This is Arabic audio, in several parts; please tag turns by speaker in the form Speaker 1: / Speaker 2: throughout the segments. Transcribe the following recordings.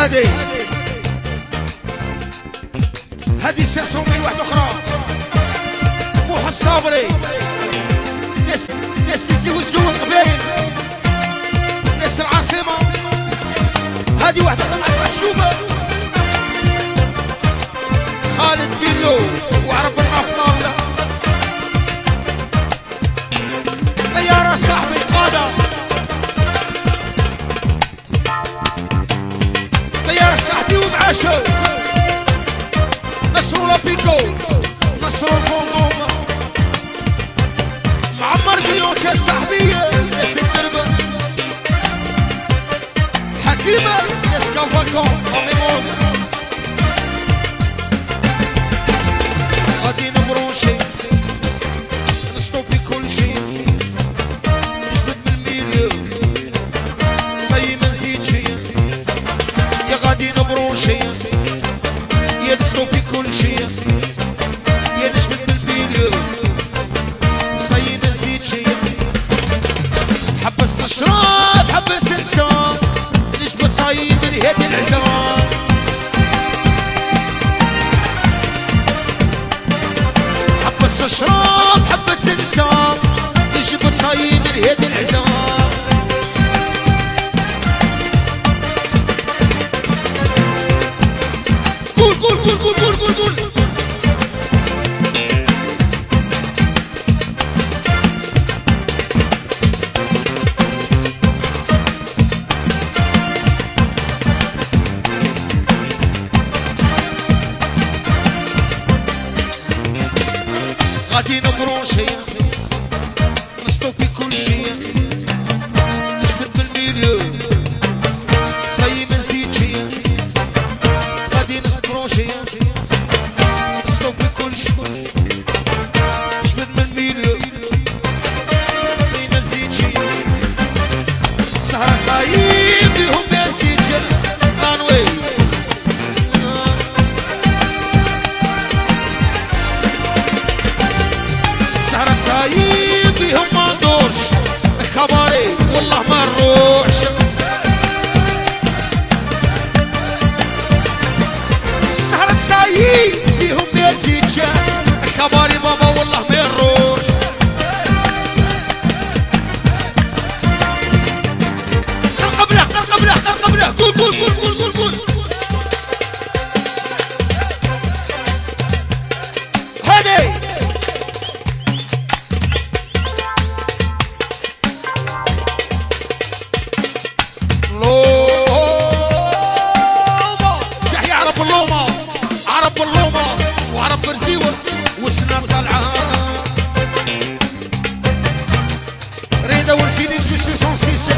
Speaker 1: هذه 500 واحدة أخرى. موحى الصابري، ناس يزوجوا القبائل، ناس العاصمة. هذه واحدة أخرى معك محشوبة. خالد بيلو وعرب النفط نار. طيارة صاحبي قادة، طيارة صاحبي ومعاشو. نصروا لافيكو، نصروا الفندوم، معمر كليونتر صاحبي. ناس الدربة حكيمة، ناس كافاكون وميموز. غادي نبرونشي نستوبي كل شي، نجبد من الميليو صي ما نزيدشي. يا غادي نبرونشي يا نستوبي كل شي، يا نجبد من الميليو صي ما نزيدشي. حبس نشرب حبس انسان، نجبد صي من هادي العزام. حبس اشرب حبس انسان، يجيب تصايب من هيد العزام. قول قول قول قول قول قول قول. غادي نبرونشي نستوبي كل شي، نجبد من الميليو صي ما نزيدشي. غادي نبرونشي نستوبي كل شي، نجبد من الميليو صي ما نزيدشي. سهرة صايب بيهم ما نزيدش. رانوي سهرة صايب بيهم ما ندورش، الخباري والله ما نروحش. سهرة صايب بيهم ما يزيدش، الخباري بابا والله ما نروحش. قرقبله قرقبله قرقبله. قول قول قول قول قول قول. هادي عرب اللومة وعرب برزيوة والسنة طالعة. ريدا والفينيكس 606.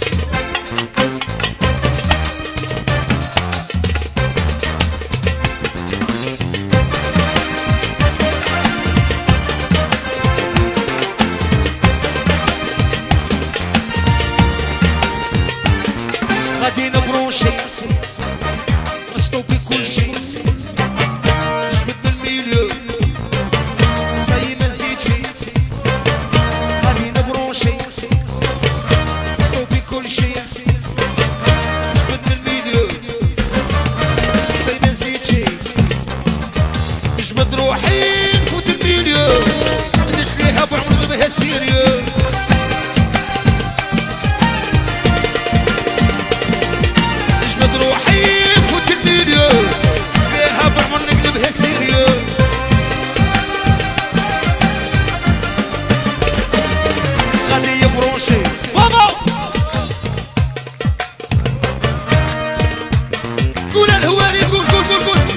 Speaker 1: غادي نبرونشي نستوبي كل شي، نجبد من الميليو صي ما نزيدشي. غادي نبرونشي نستوبي كل شي، نجبد من الميليو صي ما نزيدشي. نجبد روحي نفوت الميليو، ندير ليها بعمر بها سيريو. نجبد روحي نفوت الميليو، ليها بعمر نقلبها سيريو. غادي يبرونشي بابا. قول الهواري قول قول قول قول.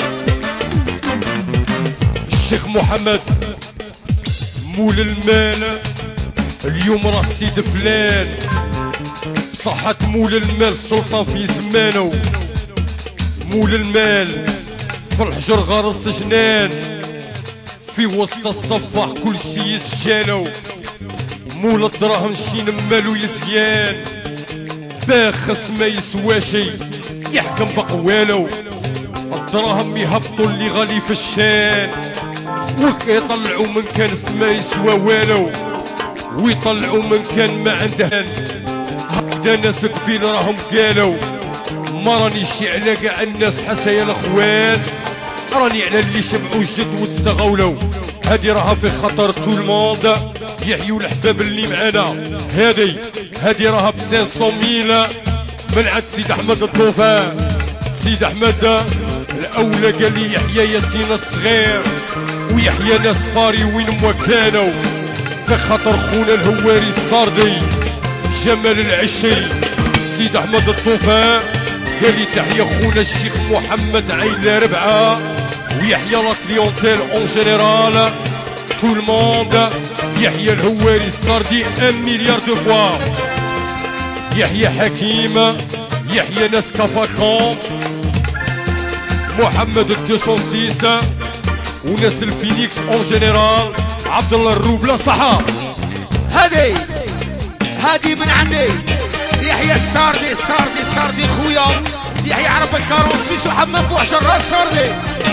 Speaker 2: الشيخ محمد مول المال اليوم راه سيد فلان، بصحة مول المال السلطان في زمانه. مول المال في الحجر غرس جنان، في وسط الصفاح كل شي يسجانو. مول الدراهم شي نمالو يزيان، باخس ما يسواشي يحكم بقوالو. الدراهم يهبطوا اللي غالي في الشان، وكيطلعوا من كان ما يسوى والو، ويطلعوا من كان ما عنده. هكذا ناس قبيل راهم قالوا ما رانيش على كاع الناس حسايا الاخوان، راني على اللي شبعوا جد واستغولوا. هادي راها في خطر تو الموند، يحيوا الحباب اللي معانا. هادي راها ب 500,000 من عند سيد احمد الطوفان. سيد احمد الاولى قال لي يحيى ياسين الصغير ويحيى ناس باري وين ما كانوا، في خاطر خونا الهواري الصاردي جمال العشي. سيد احمد الطوفان قال لي تحية خونا الشيخ محمد عيلة ربعة ويحيى لا كليونتيل اون جينيرال تو الموند. يحيى الهواري الصاردي 1 مليار دو فوا. يحيى حكيم، يحيى ناس كافاكون، محمد ال 206 وناس الفينيكس اون جينيرال. عبد الله الروبله صحا.
Speaker 1: هادي من عندي يحيى الساردي خويا يحيى عرب الكارونسيس وحمام بوحشر راس الساردي.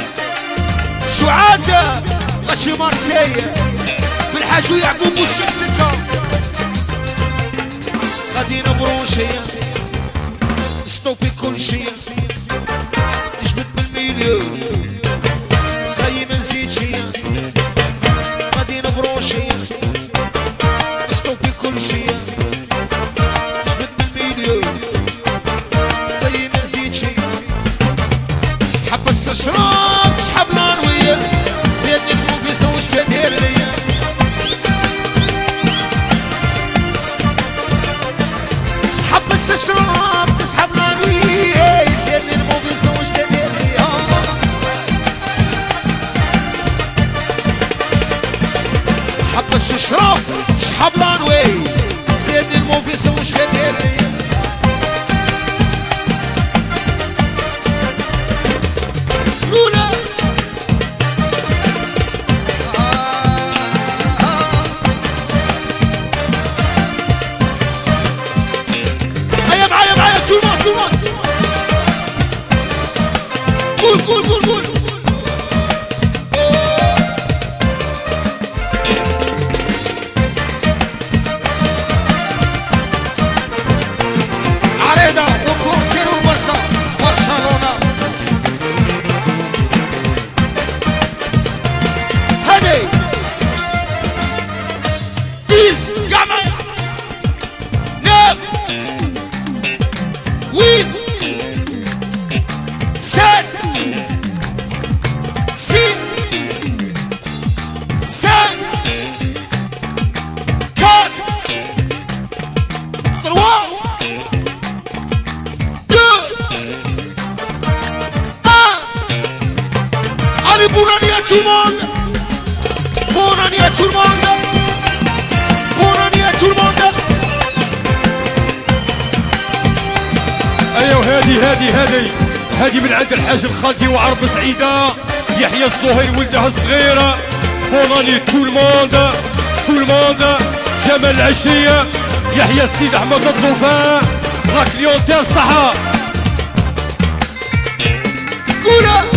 Speaker 1: سعاد غشي مارسي بالحاج ويعقوب والشيخ سكه. غادي نبرونشي ستوبي كل شي، نجبد بالمليون صاي ما نزيدش. غادي نبرونشي ستوبي كل شي، نجبد بالمليون صاي ما نزيدش. حبس الشراب تسحب الانويه زيدني الموفيس واش تدير ليا. حبس الشراب تسحب الانويه زيدني الموفيس واش تدير ليا. حبس الشراب تسحب الانويه زيدني الموفيس واش تدير ليا. قول عريضة وبروتين وبرشا برشلونة. هادي 10 قمع 9 8 7 6 5 4 3 2 1. Allez, bonne année à tout le monde. Bonne année à tout le monde. Bonne année à tout le monde.
Speaker 2: ايوه هادي من عند الحاج الخالدي وعرب سعيده. يحيى الصهير ولدها الصغيره. بوناني تو الموند جمال العشيه. يحيى السيد احمد الطوفان لا كليونتيل صحا.
Speaker 1: قولها